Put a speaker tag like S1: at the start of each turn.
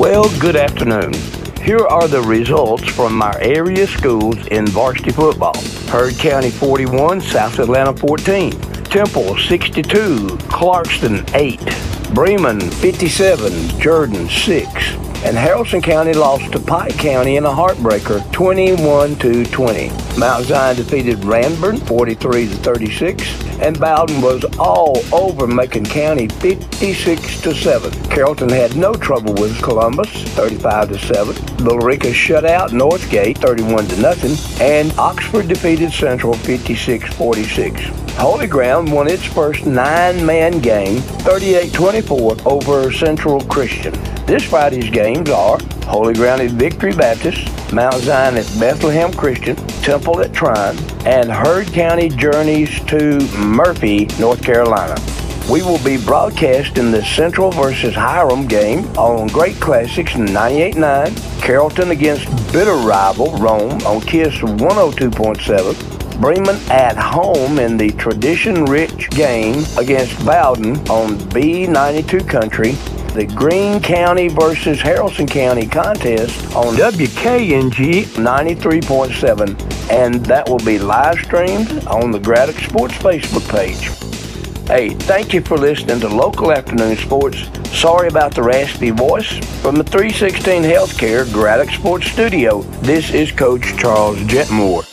S1: Well, good afternoon. Here are the results from our area schools in varsity football. Heard County 41, South Atlanta 14. Temple 62, Clarkston 8. Bremen 57, Jordan 6. And Haralson County lost to Pike County in a heartbreaker, 21-20. Mount Zion defeated Ranburn, 43-36, and Bowden was all over Macon County, 56-7. Carrollton had no trouble with Columbus, 35-7. Billerica shut out Northgate, 31-0, and Oxford defeated Central, 56-46. Holy Ground won its first 9-man game, 38-24 over Central Christian. This Friday's games are Holy Ground at Victory Baptist, Mount Zion at Bethlehem Christian, Temple at Trine, and Heard County journeys to Murphy, North Carolina. We will be broadcasting the Central versus Hiram game on Great Classics 98.9, Carrollton against bitter rival Rome on KISS 102.7, Bremen at home in the tradition-rich game against Bowden on B92 Country, the Greene County versus Haralson County contest on WKNG 93.7, and that will be live streamed on the Braddock Sports Facebook page. Hey, thank you for listening to Local Afternoon Sports. Sorry about the raspy voice. From the 316 Healthcare Braddock Sports Studio, this is Coach Charles Jetmore.